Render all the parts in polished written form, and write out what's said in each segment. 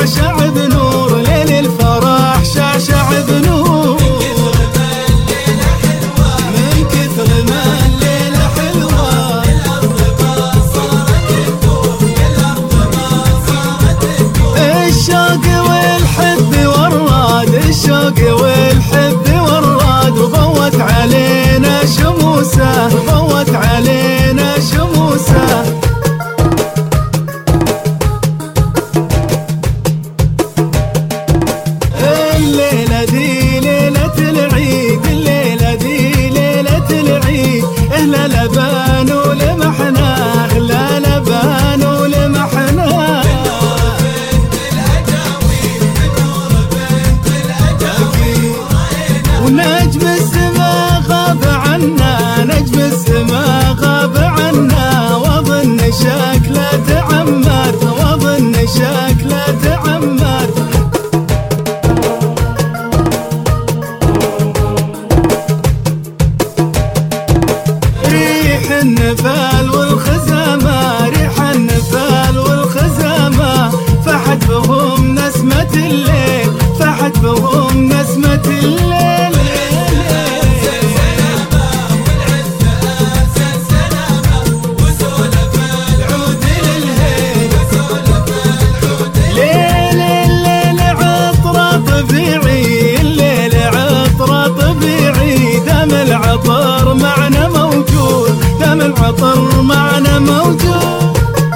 شعشع بنور، ليل الفرح شعشع بنور. من كثر ما الليلة حلوة الأرض ما صارت تدور، الأرض ما صارت تدور. الشوق والحب وراد، الشوق والحب وراد، وضوت علينا شموسه، وضوت علينا شموسه. الليلة دي ليلة العيد، الليلة دي ليلة العيد. اهلا لبان ولمحنا، اهلا لبان ولمحنا. ونجم السما غاب عنا، نجم السما غاب عنا. واظن شكله تعمر، واظن شكله تعمر. ريح النفال والخزامة، ريح النفال والخزامة. فحت بهم نسمة الليل، فحت بهم نسمة الليل. ليل الليل عطرة طبيعي، الليل عطرة طبيعي. دام العطر معنا موجود، دام العطر معنا موجود.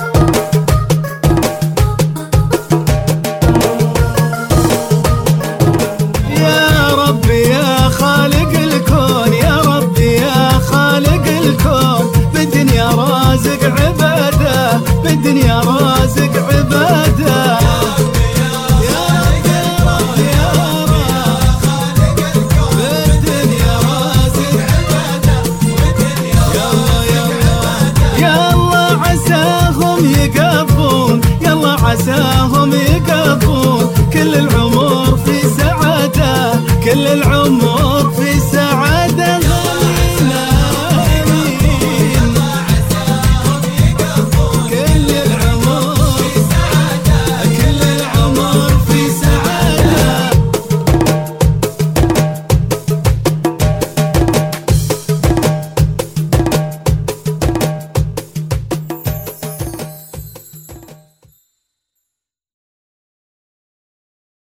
يا ربي يا خالق الكون، يا ربي يا خالق الكون. بالدنيا رازق عباده، بالدنيا رازق عباده. يا رب يا رب خالق الكون، بالدنيا رازق عباده، بالدنيا رازق عباده. يلا عساهم يقضون، يلا عساهم يقضون. كل العمر في سعاده، كل العمر في